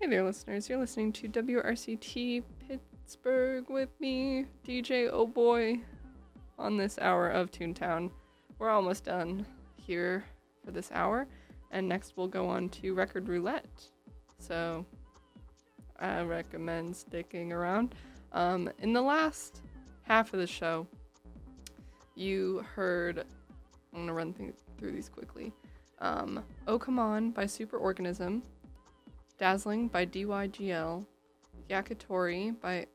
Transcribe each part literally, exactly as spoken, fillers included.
Hey there, listeners. You're listening to W R C T Pittsburgh with me, D J Oh Boy, on this hour of Toontown. We're almost done here for this hour, and next we'll go on to Record Roulette. So I recommend sticking around. Um, in the last half of the show, you heard, I'm going to run th- through these quickly. Um, Oh Come On by Superorganism, Dazzling by D Y G L, Yakitori by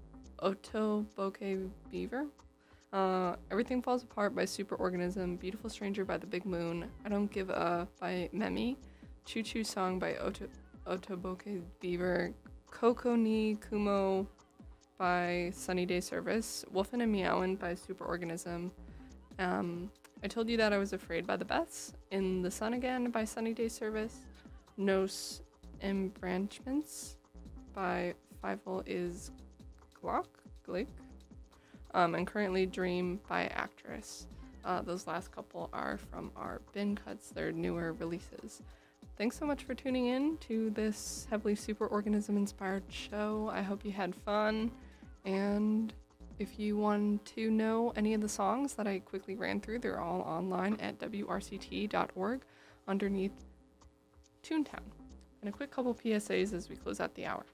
Otoboke Beaver, uh, Everything Falls Apart by Superorganism, Beautiful Stranger by The Big Moon, I Don't Give A by Memi, Choo Choo Song by Oto- Otoboke Beaver, Koko ni Kumo by Sunny Day Service, Wolfin' and Meowin' by Superorganism, um, I Told You That I Was Afraid by The Beths, In the Sun Again by Sunny Day Service, Nos Embranchments by Fievel is Glock, Glick, um, and Currently Dream by Actress. Uh, those last couple are from our bin cuts, they're newer releases. Thanks so much for tuning in to this heavily Superorganism inspired show. I hope you had fun, and if you want to know any of the songs that I quickly ran through, they're all online at W R C T dot org underneath Toontown. And a quick couple P S As as we close out the hour.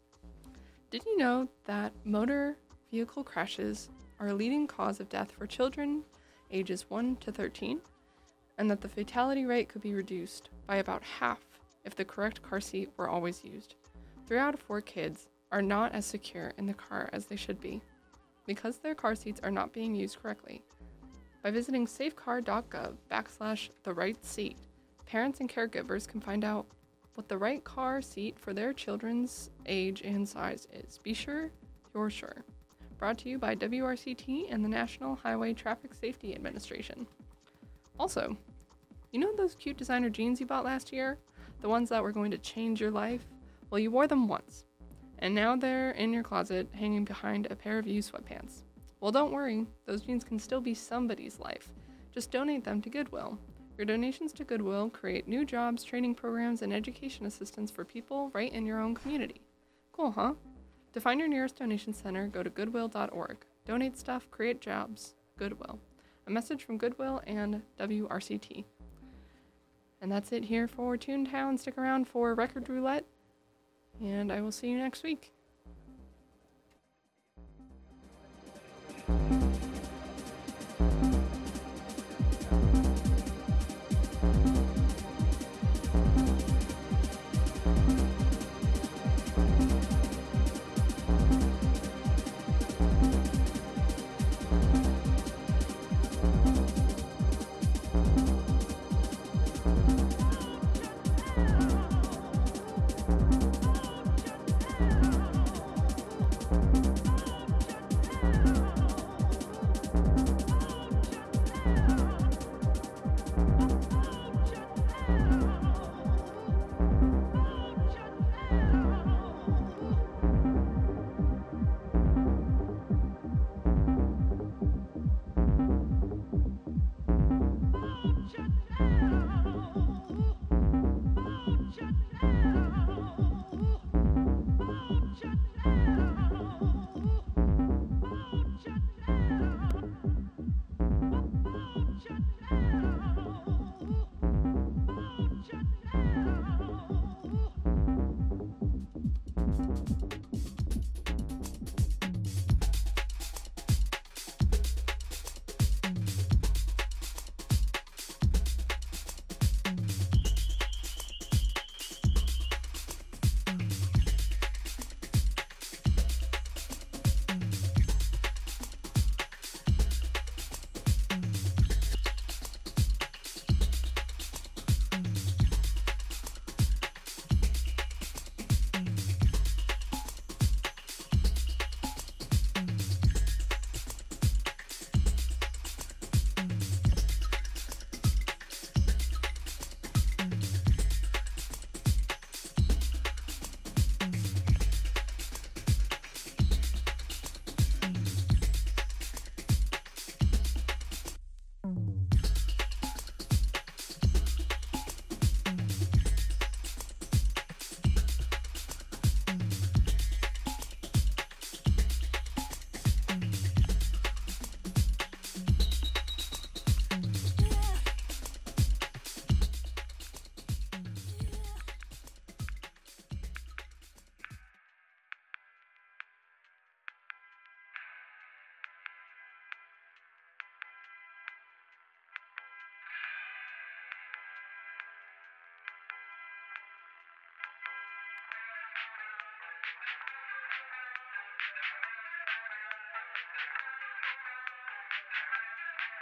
Did you know that motor vehicle crashes are a leading cause of death for children ages one to thirteen? And that the fatality rate could be reduced by about half if the correct car seat were always used? Three out of four kids are not as secure in the car as they should be because their car seats are not being used correctly. By visiting safecar.gov backslash the right seat, parents and caregivers can find out what the right car seat for their children's age and size is. Be sure you're sure. Brought to you by W R C T and the National Highway Traffic Safety Administration. Also, you know those cute designer jeans you bought last year? The ones that were going to change your life? Well, you wore them once, and now they're in your closet hanging behind a pair of used sweatpants. Well, don't worry, those jeans can still be somebody's life. Just donate them to Goodwill. Your donations to Goodwill create new jobs, training programs, and education assistance for people right in your own community. Cool, huh? To find your nearest donation center, go to goodwill dot org. Donate stuff, create jobs. Goodwill. A message from Goodwill and W R C T. And that's it here for Toontown. Stick around for Record Roulette, and I will see you next week.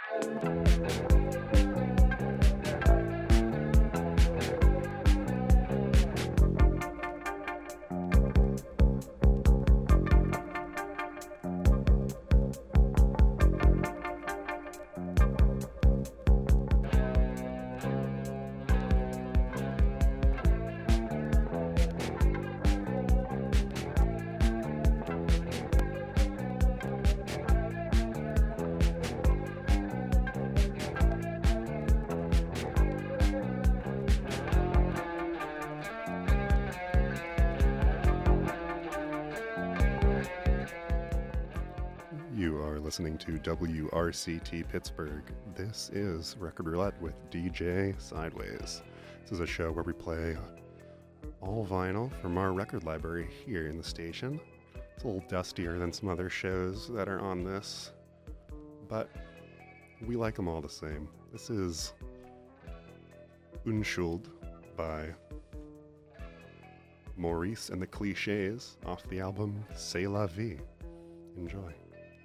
Listening to W R C T Pittsburgh. This is Record Roulette with D J Sideways. This is a show where we play all vinyl from our record library here in the station. It's a little dustier than some other shows that are on this, but we like them all the same. This is Unschuld by Maurice and the Clichés off the album C'est la vie. Enjoy.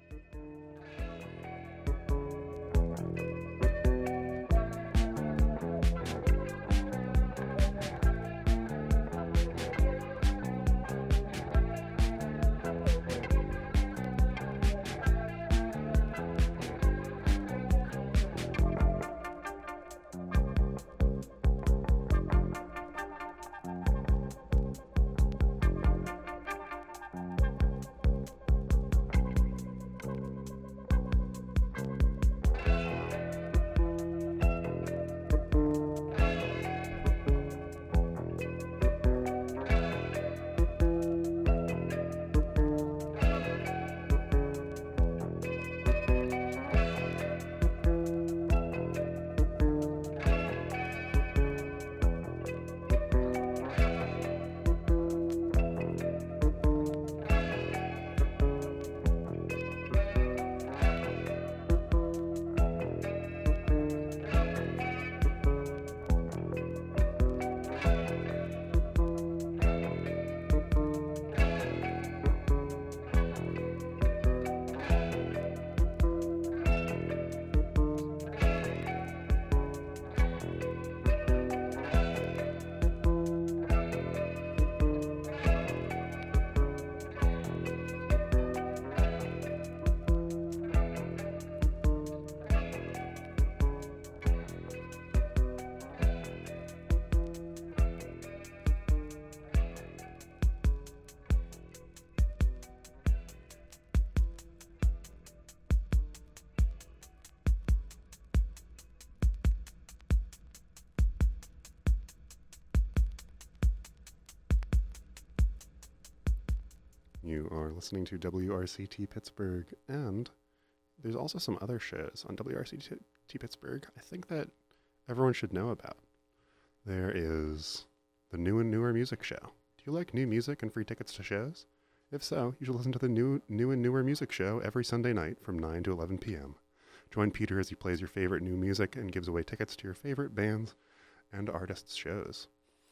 You are listening to W R C T Pittsburgh, and there's also some other shows on W R C T Pittsburgh I think that everyone should know about. There is the New and Newer Music Show. Do you like new music and free tickets to shows? If so, you should listen to the New, New and Newer Music Show every Sunday night from nine to eleven p.m. Join Peter as he plays your favorite new music and gives away tickets to your favorite bands and artists' shows.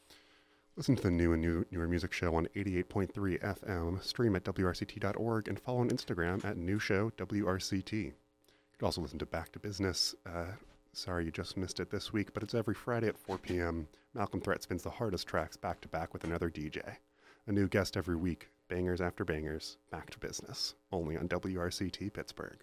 Listen to the New and New, Newer Music Show on eighty-eight point three F M, stream at W R C T dot org, and follow on Instagram at New Show W R C T. You can also listen to Back to Business. Uh, sorry you just missed it this week, but it's every Friday at four p.m. Malcolm Threat spins the hardest tracks back to back with another D J. A new guest every week, bangers after bangers, Back to Business, only on W R C T Pittsburgh.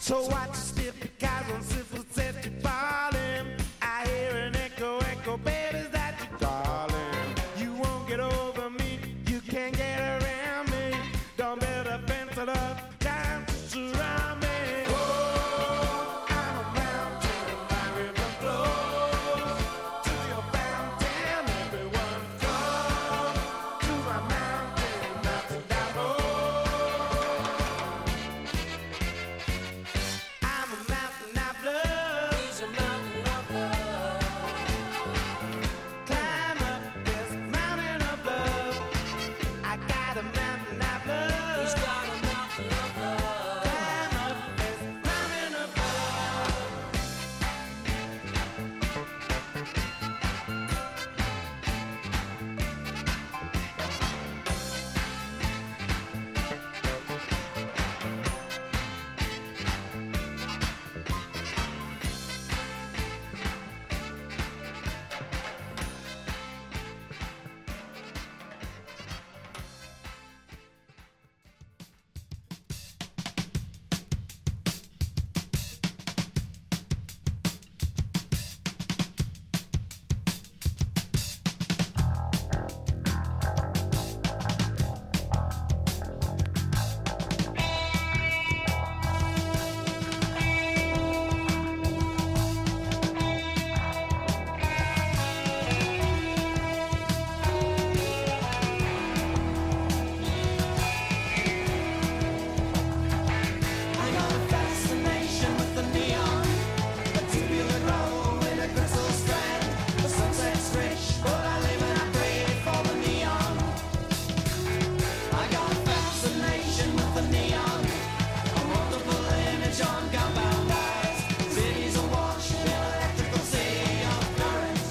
So watch your step because on simple set you falling. I hear an echo, echo, baby's that you calling. You won't get over me, you can't get around me. Don't build a fence it up, time to surround me. Oh, I'm a mountain, my river flows to your fountain. Everyone come to my mountain, mountain down low. I'm a mountain of love. He's a mountain of love. Climb up this mountain of love. I got a mountain of love. He's got a mountain of love. Climb up this mountain of love. I got a fascination with the neon, a tubular glow in a crystal strand. The sunset's rich, but I live and I pray for the neon. I got a fascination with the neon, a multiple image on compound eyes. Cities awash in electrical sea of currents,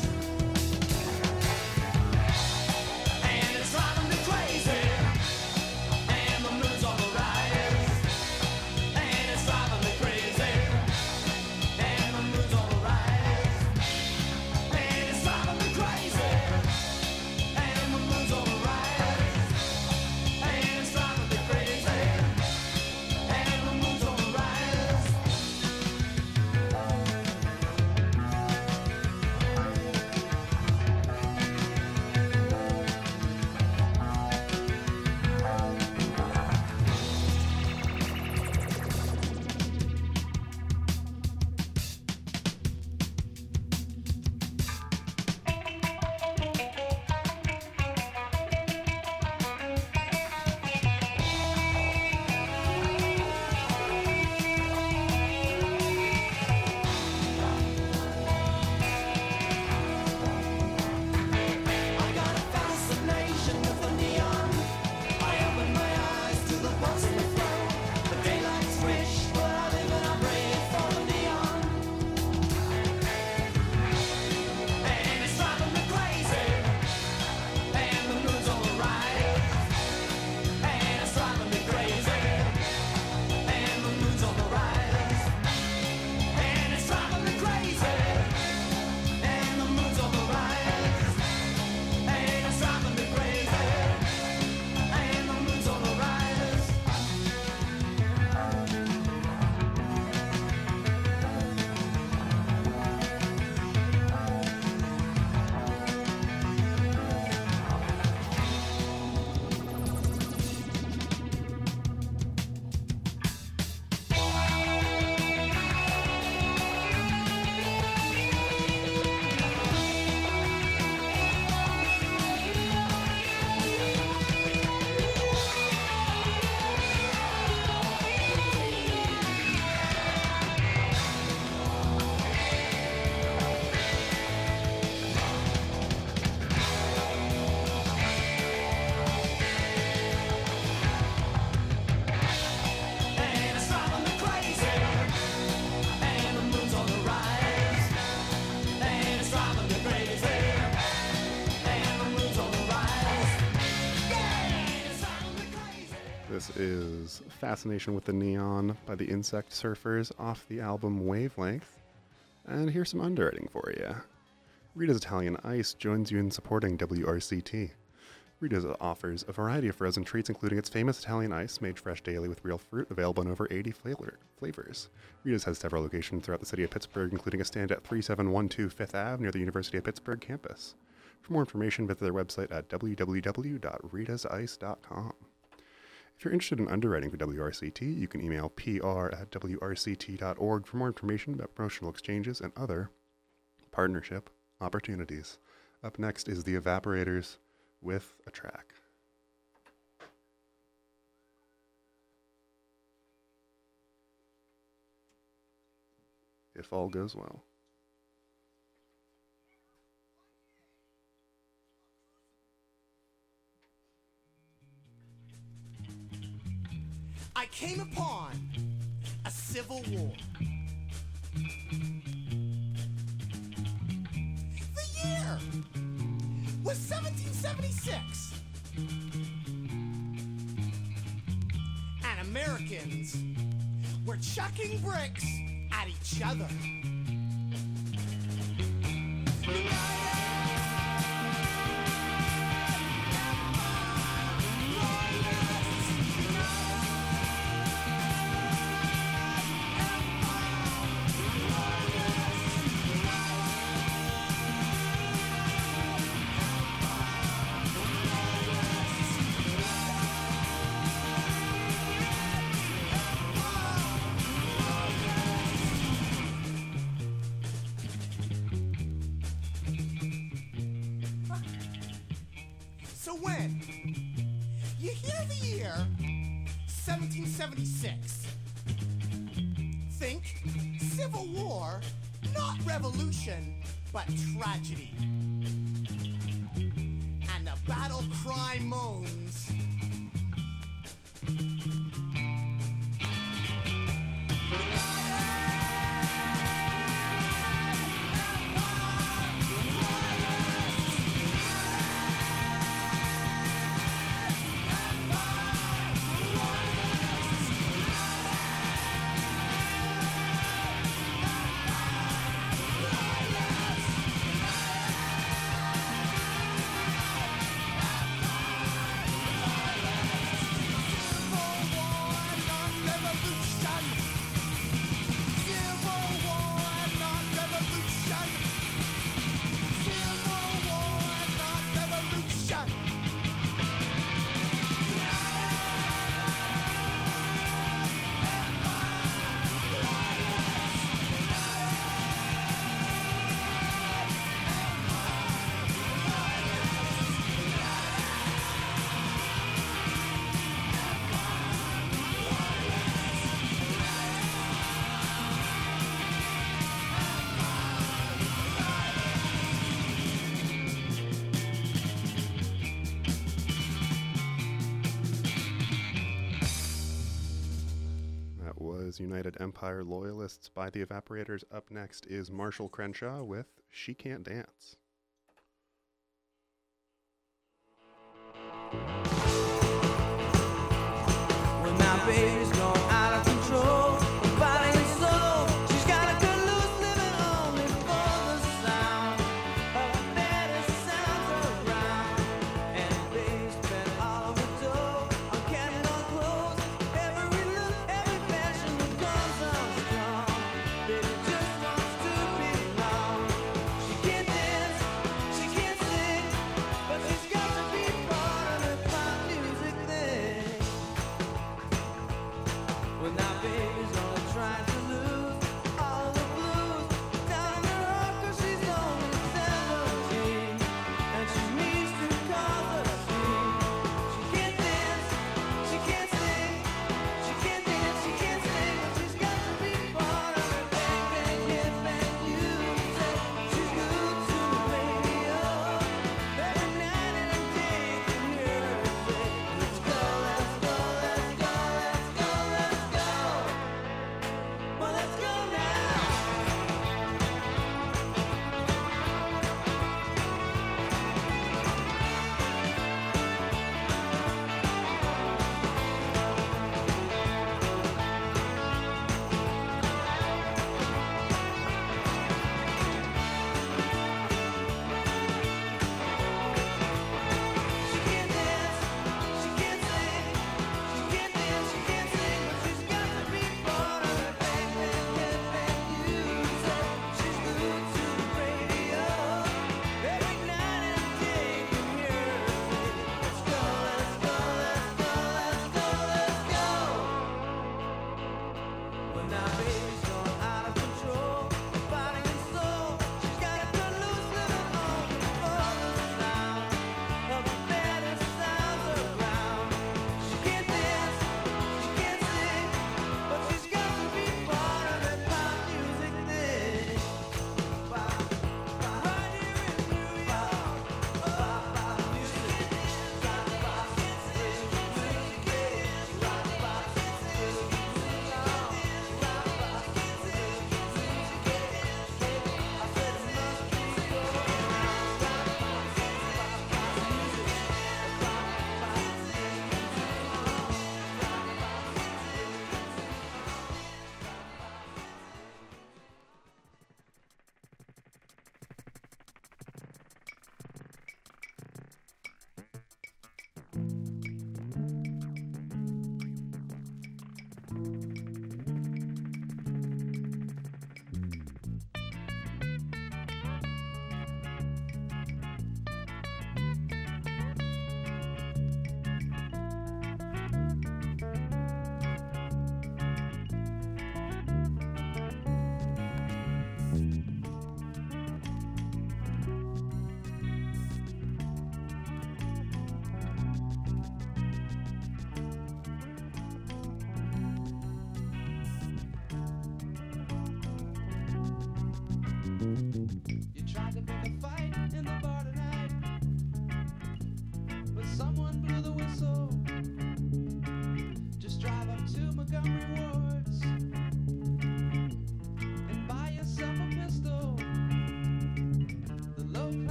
and it's driving me crazy. And the moon's on the rise. And it's driving me crazy. And the moon's on the rise. And it's driving me crazy. And the moon's on the rise. And it's driving me crazy. And the moon's on the rise. I got a fascination with the neon. I open my eyes to the positive flow. The daylight's rich, but I live and I pray for the neon. And it's driving me crazy. And the moon's on the rise. And it's driving me crazy. And the moon's on the rise. And it's driving me crazy. And the moon's on the rise. And it's driving me crazy. And the moon's on the rise. And it's driving me crazy. And the moon's on the rise. And it's driving me crazy. And the moon's on the rise. Yeah, it's driving me crazy. This is Fascination with the Neon by the Insect Surfers off the album Wavelength. And here's some underwriting for you. Rita's Italian Ice joins you in supporting W R C T. Rita's offers a variety of frozen treats, including its famous Italian ice, made fresh daily with real fruit, available in over eighty flavor- flavors. Rita's has several locations throughout the city of Pittsburgh, including a stand at thirty-seven twelve Fifth Avenue near the University of Pittsburgh campus. For more information, visit their website at w w w dot ritas ice dot com. If you're interested in underwriting for W R C T, you can email p r at w r c t dot org for more information about promotional exchanges and other partnership opportunities. Up next is the Evaporators with a track. If all goes well. I came upon a civil war. The year was seventeen seventy-six. And Americans were chucking bricks at each other. So when you hear the year seventeen seventy-six, think Civil War, not revolution, but tragedy. And the battle cry moans. United Empire Loyalists by the Evaporators. Up next is Marshall Crenshaw with She Can't Dance. When my baby's gone out of control, her body and soul, she's got a good loose living only for the sound of the better sounds around. And baby's spent all of her dough on candy on clothes. Every look, every fashion that comes on strong. Baby just wants to be loved. She can't dance, she can't sing, but she's got to be part of the pop music thing.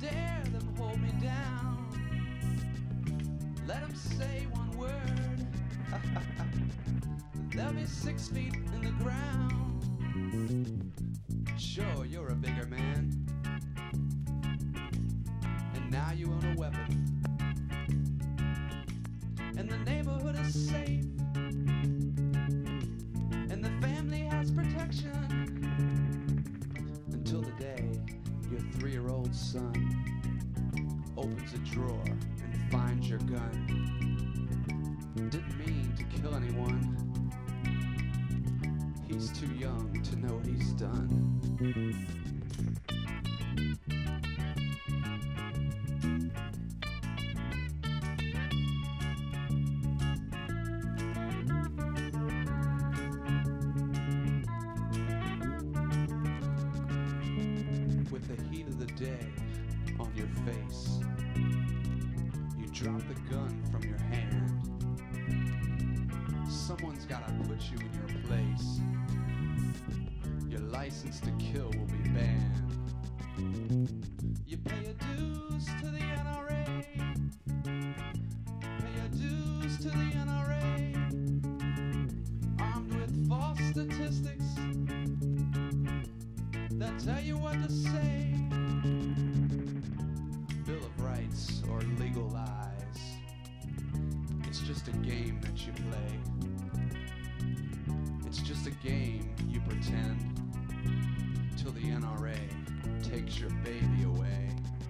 dare them hold me down. Let them say one word. They'll be six feet in the ground. Sure, you're a bigger man. And now you own a weapon. And the neighborhood is safe. And the family has protection. Until the day your three-year-old son opens a drawer and finds your gun. Didn't mean to kill anyone. He's too young to know what he's done. With the heat of the day on your face, you drop the gun from your hand. Someone's gotta put you in your place. Your license to kill will be banned. You pay your dues to the N R A. Pay your dues to the N R A. Armed with false statistics that tell you what to say. Bill of Rights or legal lies. It's just a game that you play. It's just a game you pretend till the N R A takes your baby away.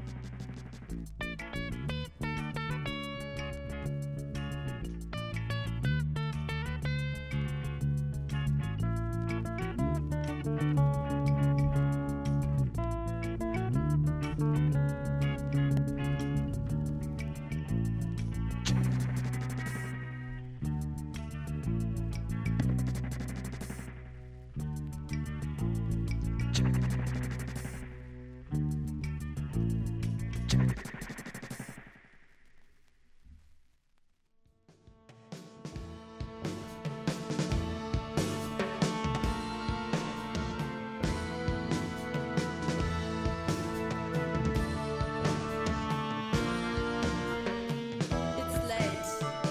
It's late.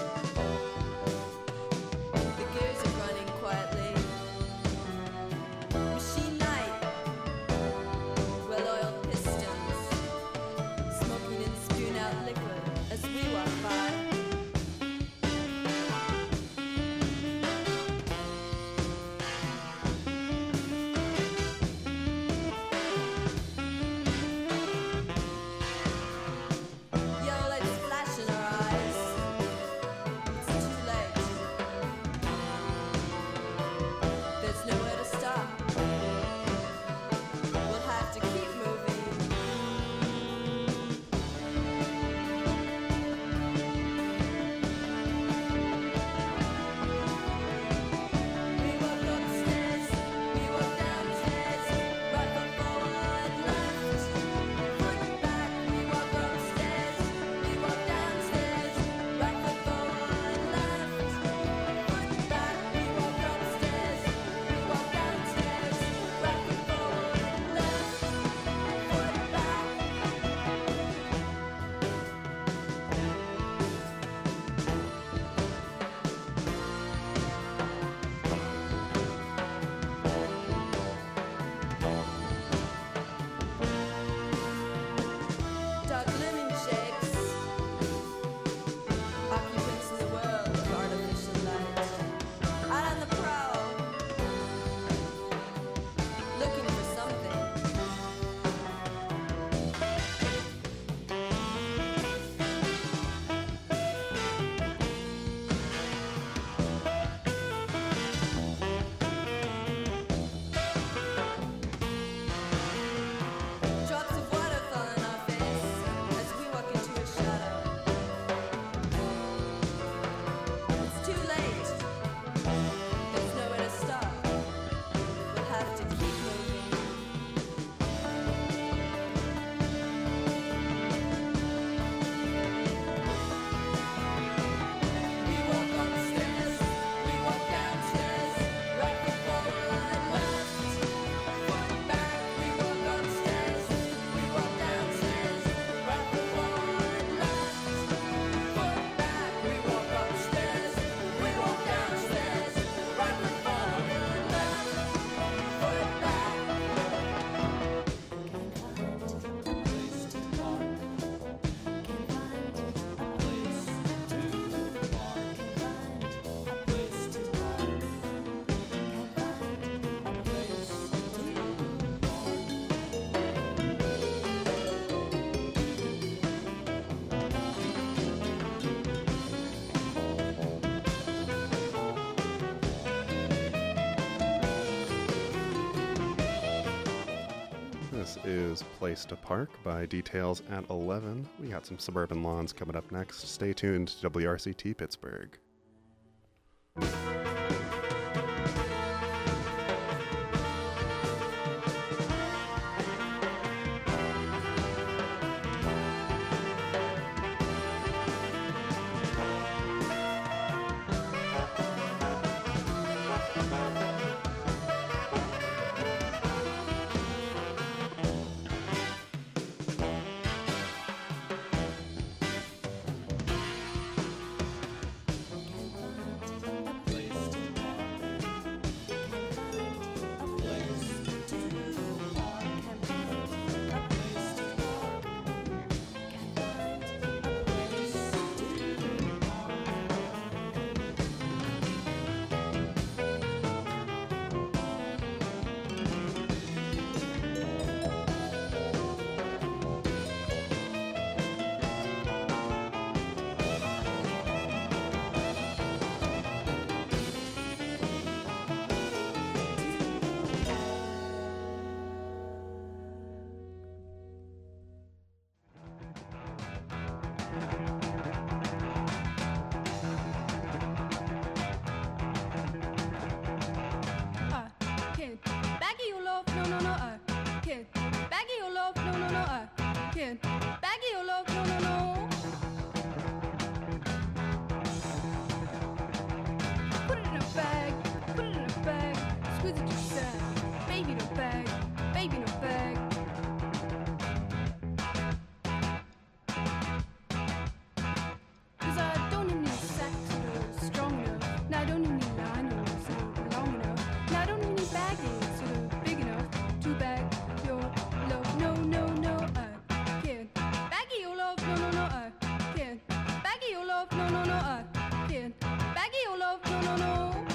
The gears are running quietly. Machine light. Well-oiled pistons. Smoking in is Place to Park by Details at eleven. We got some Suburban Lawns coming up next. Stay tuned to W R C T Pittsburgh. Uh, kid, baggy your love, no, no, no, uh, kid, baggy your love, no, no, no, uh, kid, baggy your love, no, no, no. Put it in a bag, put it in a bag, squeeze it yourself, baby in a bag, baby in a bag. Cause I don't need any sex that are strong enough, and I don't need any liners that are long enough, and I don't need any baggage that are big enough to bag your love. No, no, no, I can't. Baggy your love, no, no, no, I can't. Baggy your love, no, no, no, I can't. Baggy your love, no, no, no.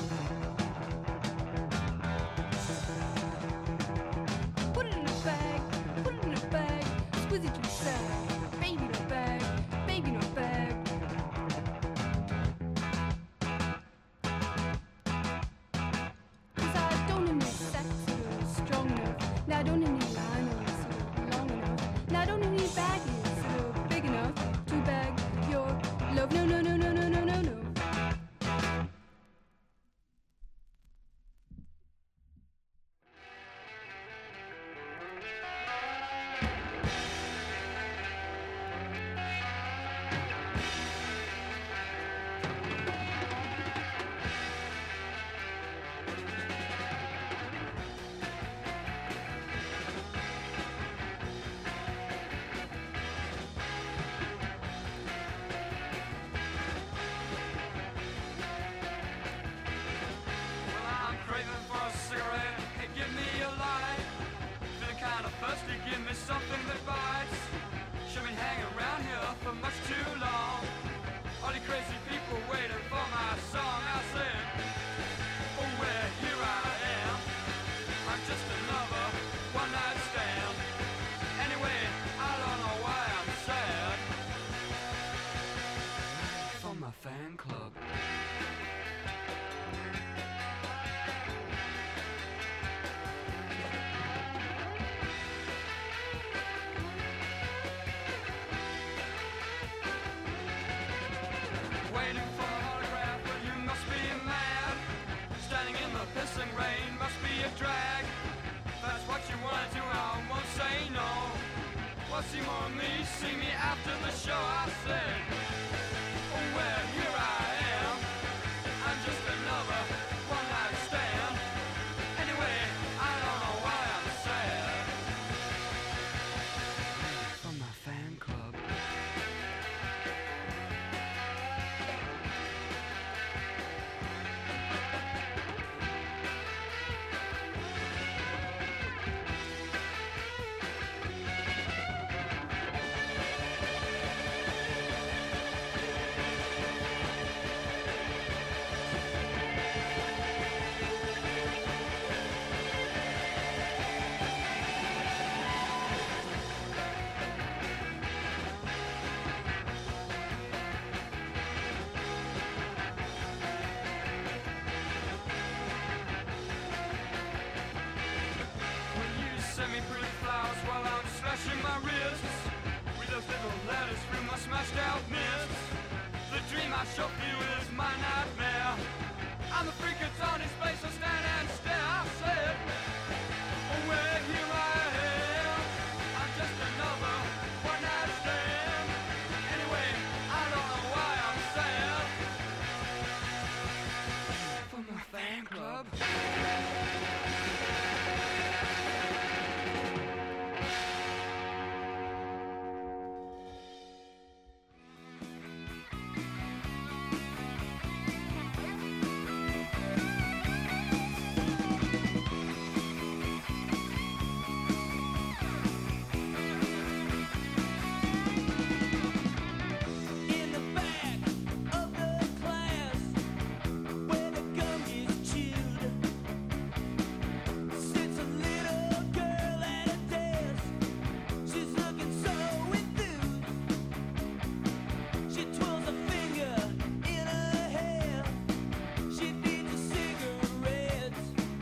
Put it in a bag, put it in a bag, squeeze it yourself, baby in a bag, baby in a bag. Cause I don't need any sex that are strong enough, and I don't need any liners that are long enough, and I don't need any baggage that are big enough to bag your love. No, no, no, no, no, no, no, no. Well, I'm craving for a cigarette. Hey, give me a light. Feeling kind of thirsty. Give me something that bites. Should be hanging around here for much too long. All you crazy people waiting for my song. I said, oh well, here I am. I'm just another one night stand. Anyway, I don't know why I'm sad. For my fan club. Waiting for an autograph, but you must be mad. Standing in the pissing rain must be a drag. That's what you want to do, I won't say no. Want to see more of me, see me after the show. I said, oh well, here I am. I'm just another one night stand. Anyway, I don't know why I'm sad. From my fan club. my short view is my nightmare. I'm the freak that's on his face, so stand and stare. I said, well, here I am. I'm just another one night stand. Anyway, I don't know why I'm sad. From the fan club. In the back of the class, where the gum is chewed, sits a little girl at a desk. She's looking so enthused. She twirls a finger in her hair. She needs a cigarette.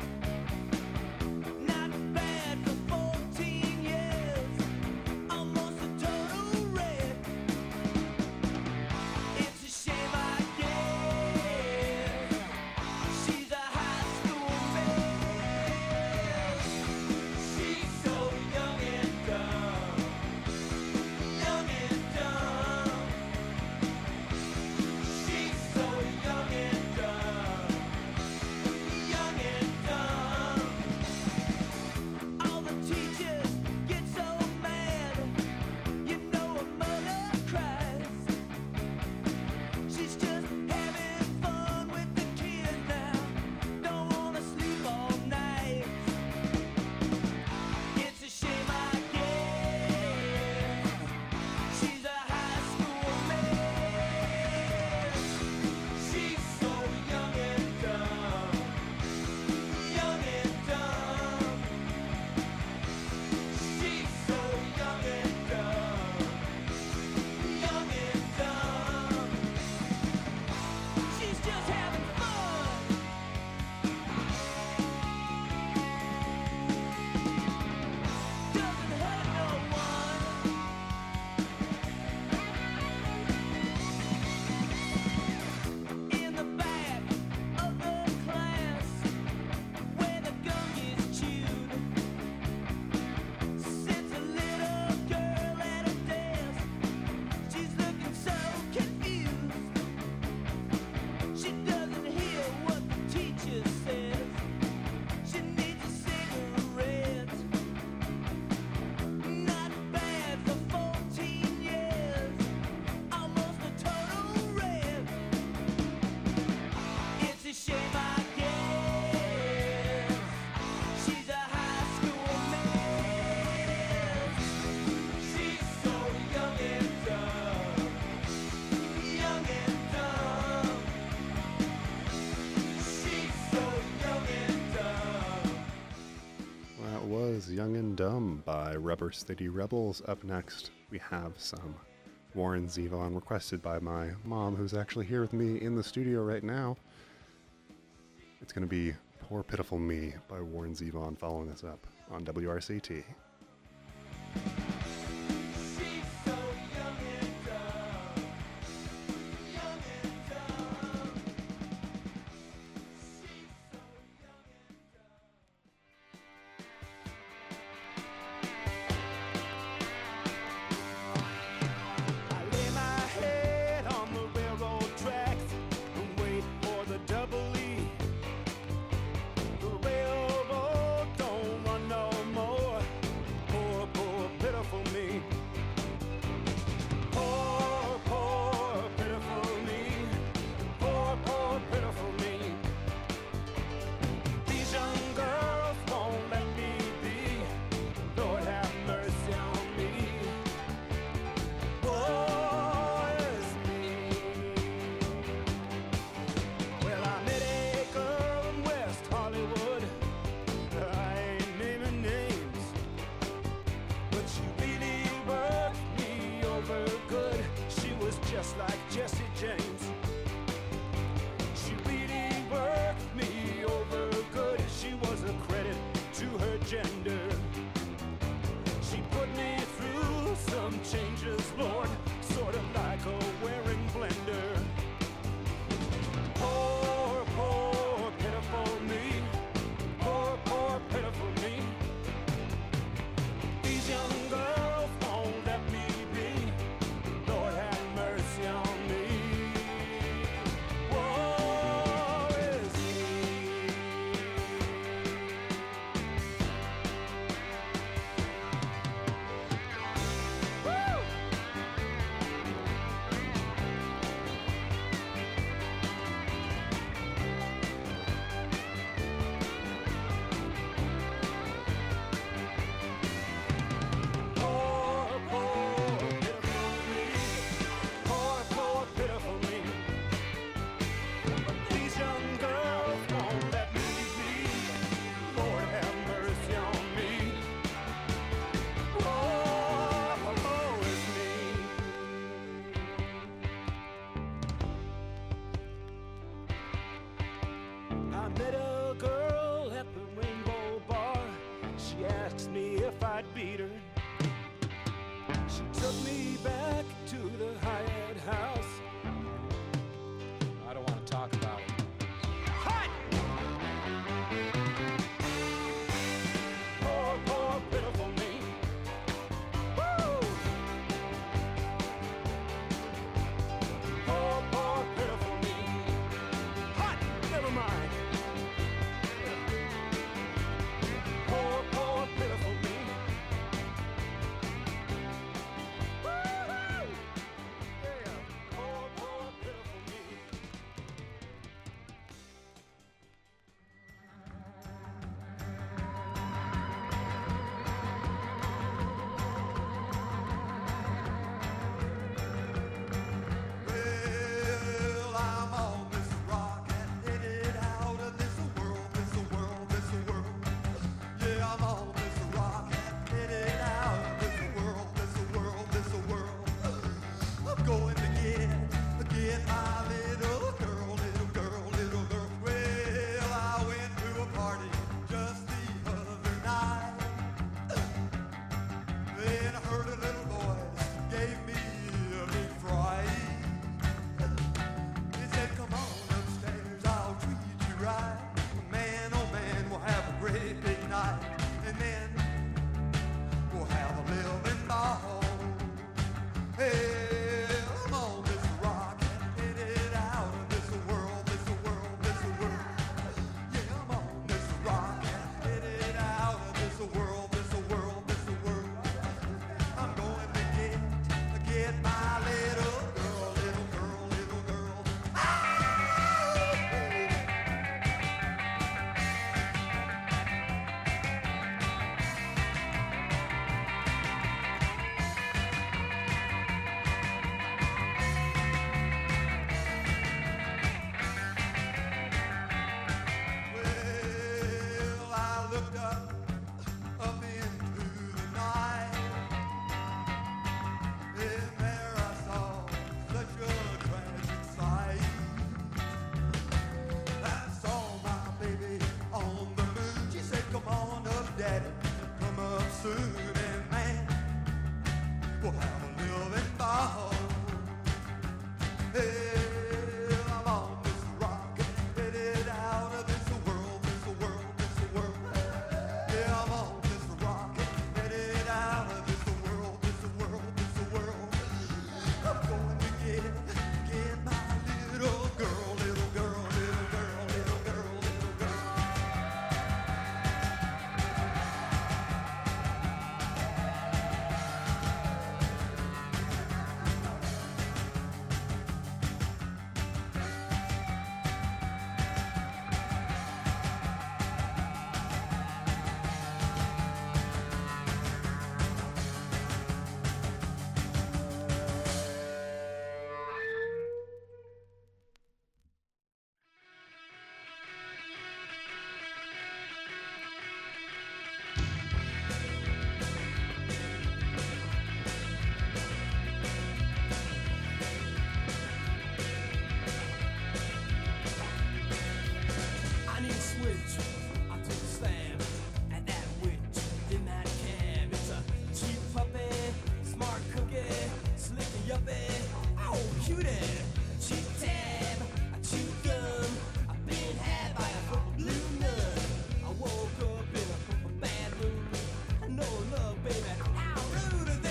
Not bad for fourteen years. Almost a total wreck. It's a shame, I guess. She's a high school mess. She's so young and dumb. Young and dumb. She's so young and dumb. Young and dumb. All the teachers get so mad. You know a mother cries. She's just having fun with the kids now. Don't wanna sleep all night. It's a shame, I guess. She's a high school mess. She's so young and dumb. Young and dumb. She's so young and dumb. Young and dumb. She's just having fun. Doesn't hurt no one. In the back of the class, where the gum is chewed, sits a little girl at a desk. She's looking so confused. She doesn't hear what the teacher says. She needs a cigarette. Not bad for fourteen years. Almost a total wreck. It's a shame, I guess. She's a high school mess. She's so young and dumb. Young and dumb. She's so young and dumb. That was Young and Dumb by Rubber City Rebels. Up next, we have some Warren Zevon, requested by my mom, who's actually here with me in the studio right now. It's going to be Poor Pitiful Me by Warren Zevon, following this up on W R C T. She's so young and dumb. Young and dumb. She's so young and I lay my head on the railroad tracks and wait for the double E. The railroad don't run no more. Poor, poor, pitiful me. Poor, poor, pitiful me. Poor, poor, pitiful me. These young girls won't let me be. Lord have mercy on me. Poor is me. Well, I met a girl in West Hollywood. I ain't naming names, but she really worked me over good. She was just like Jesse James. She really worked me over good. She was a credit to her gender. She put me through some changes, Lord, sort of like a wearing blender. get my little girl, little girl, little girl. Well, I looked up, up into the night, and there I saw such a tragic sight. I saw my baby on the moon. She said, "Come on up, Daddy, come up soon." And man, we'll have a living ball. Hey, I'm on this rock, headed out of this world, this world, this world. Yeah, I'm on this rock, headed out of this world, this world, this world. I'm going to get, get my little girl, little girl, little girl, little girl, little girl. I need a switch. I took a stab at that witch in that cab. It's a cheap puppy, smart cookie, slick yuppie. Oh, cutie, cheap tab, a cheap gum. I've been had by a purple blue nun. I woke up in a, a bad mood. I know love, baby. How rude of them.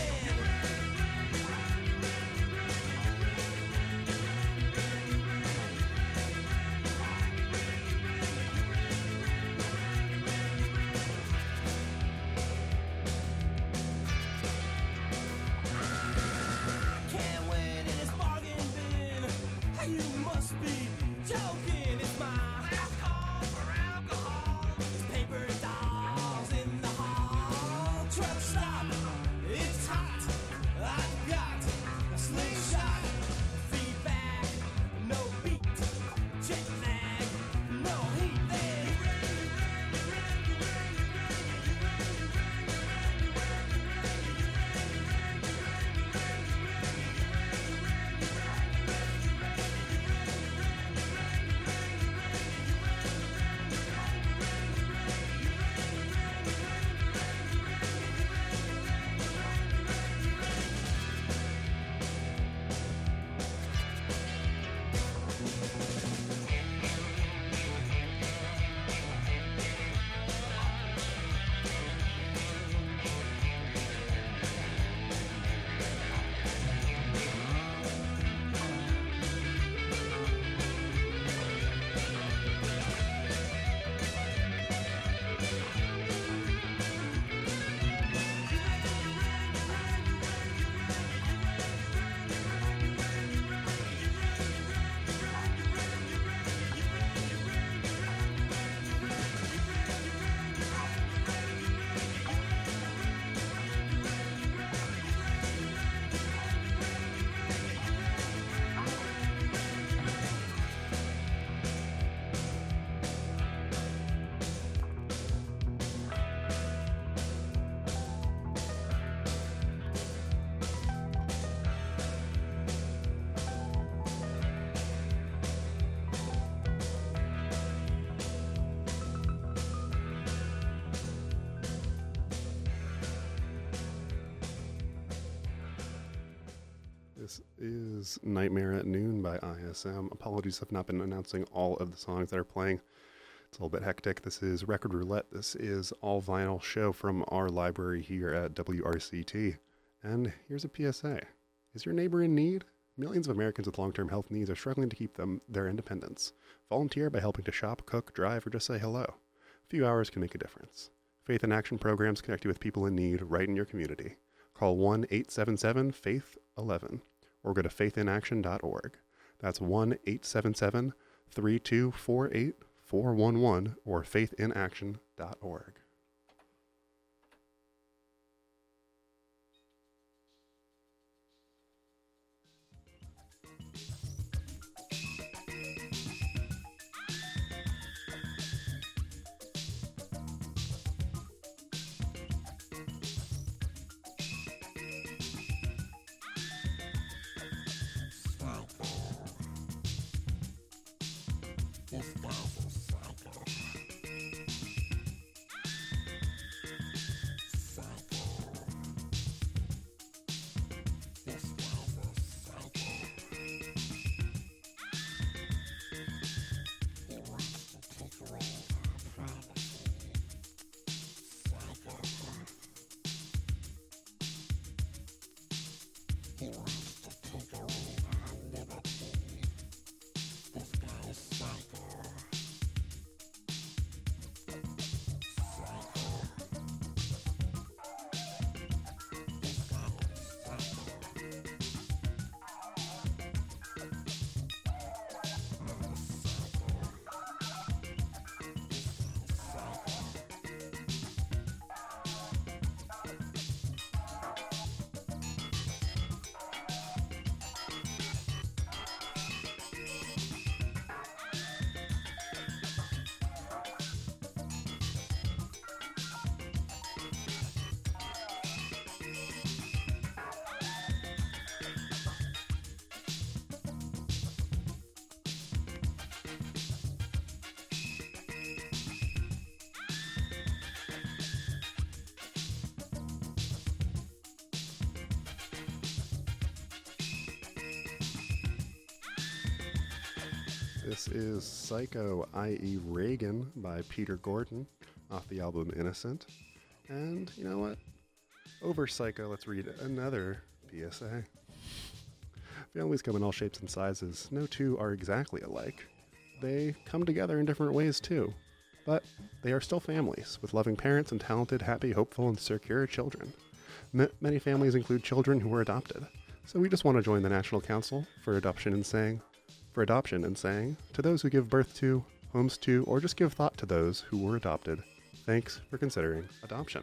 Can't win in this bargain bin. You must be joking. It's my last call for alcohol. It's paper dolls in the hall. Truck stop. It's hot. I've got a slingshot. Feedback. No beat. Jet lag. No heat there. This is Nightmare at Noon by I S M. Apologies, I've not been announcing all of the songs that are playing. It's a little bit hectic. This is Record Roulette. This is all vinyl show from our library here at W R C T. And here's a P S A. Is your neighbor in need? Millions of Americans with long-term health needs are struggling to keep them their independence. Volunteer by helping to shop, cook, drive, or just say hello. A few hours can make a difference. Faith in Action programs connect you with people in need right in your community. Call one eight seven seven faith eleven or go to faith in action dot org. That's one eight seven seven three two four eight four one one or faith in action dot org. This is Psycho, that is. Reagan by Peter Gordon off the album Innocent. And you know what? Over Psycho, let's read another P S A. Families come in all shapes and sizes. No two are exactly alike. They come together in different ways too. But they are still families, with loving parents and talented, happy, hopeful, and secure children. M- many families include children who were adopted. So we just want to join the National Council for Adoption and saying, for adoption and saying, to those who give birth to, homes to, or just give thought to those who were adopted, thanks for considering adoption.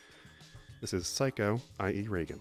This is Psycho, that is. Reagan.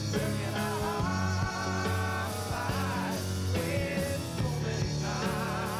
Where so many times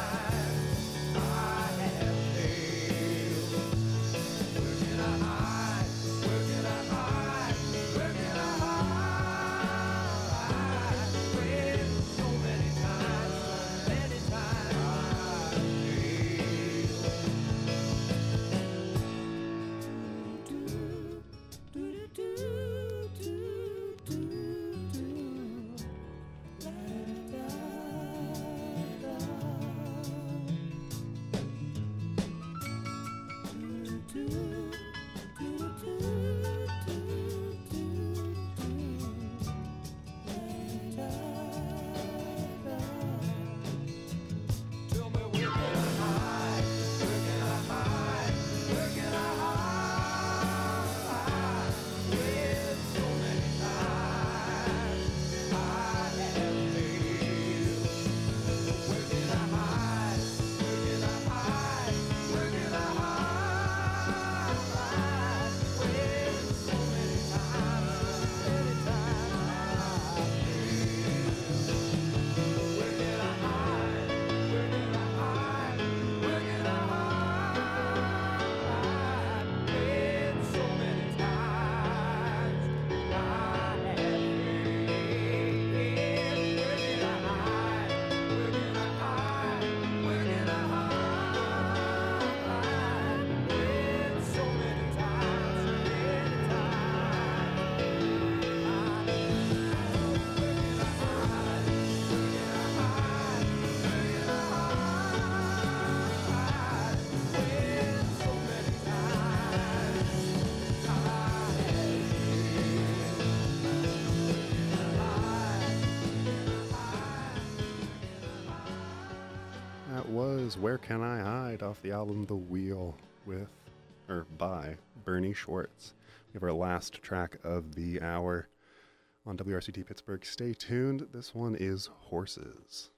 was Where Can I Hide off the album The Wheel with, or by, Bernie Schwartz. We have our last track of the hour on W R C T Pittsburgh. Stay tuned. This one is Horses.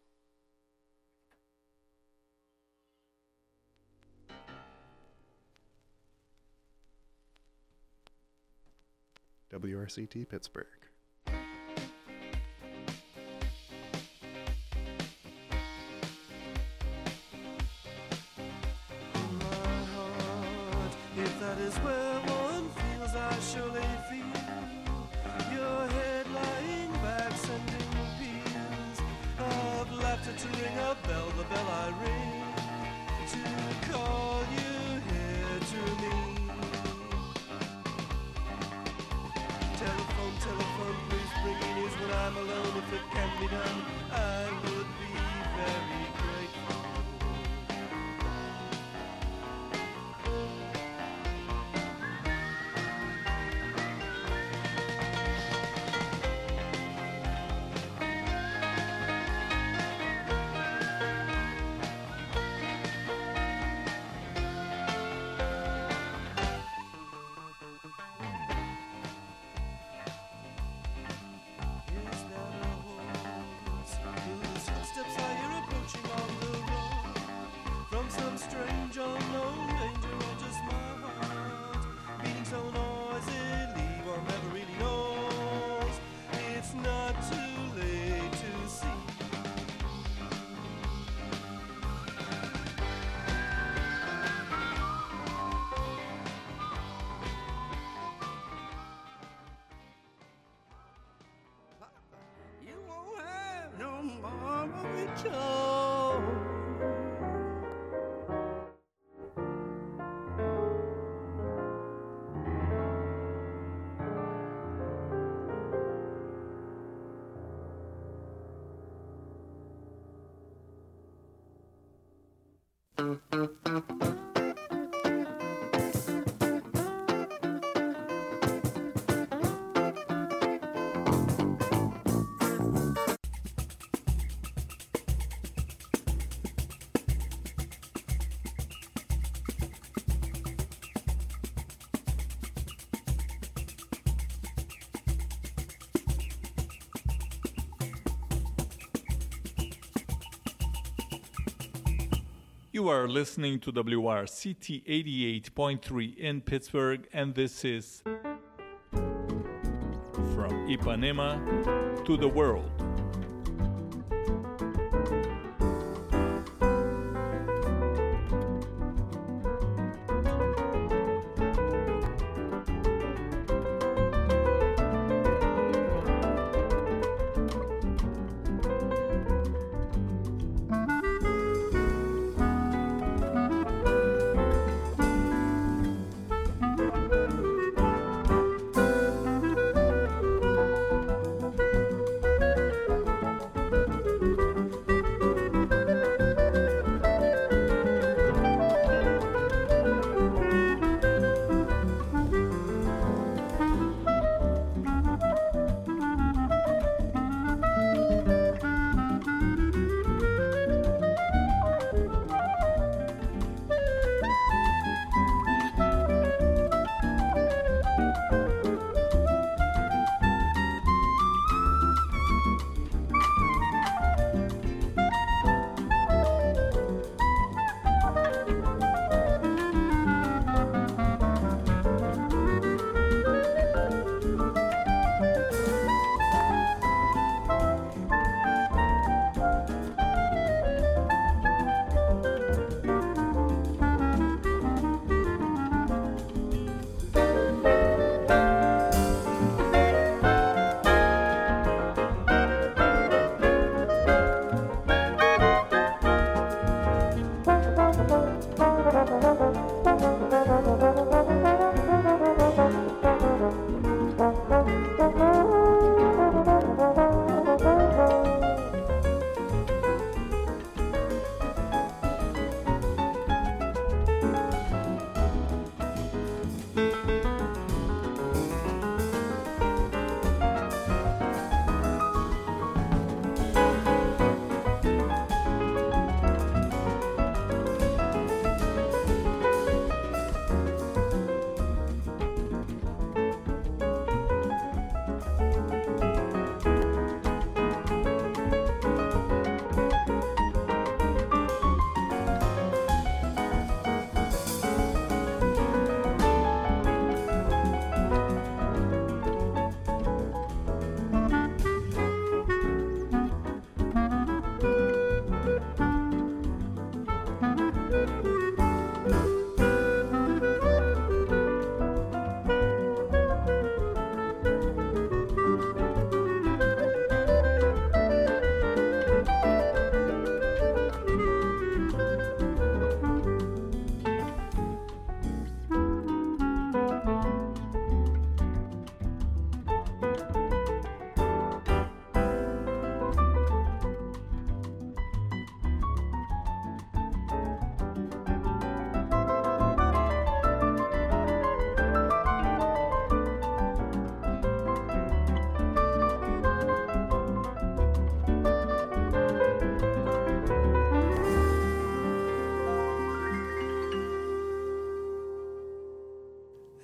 W R C T Pittsburgh. If that is where one feels, I surely feel your head lying back, sending peals of laughter to ring a bell, the bell I ring to call you here to me. Telephone, telephone, please bring me news when I'm alone. If it can be done, I would be very grateful. Strange unknown danger or just my heart beating so noisily one never really knows. It's not too late to see. You won't have no more return. You are listening to W R C T eighty-eight point three in Pittsburgh, and this is From Ipanema to the World.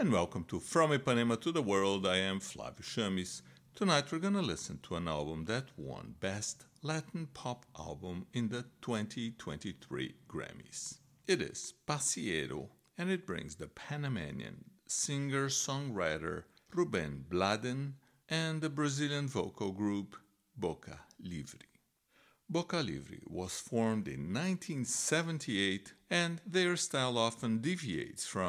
and welcome to From Ipanema to the World. I am Flavio Chamis. Tonight we're gonna listen to an album that won Best Latin Pop Album in the twenty twenty-three Grammys. It is Pasiero, and it brings the Panamanian singer-songwriter Ruben Bladen and the Brazilian vocal group Boca Livre. Boca Livre was formed in nineteen seventy-eight, and their style often deviates from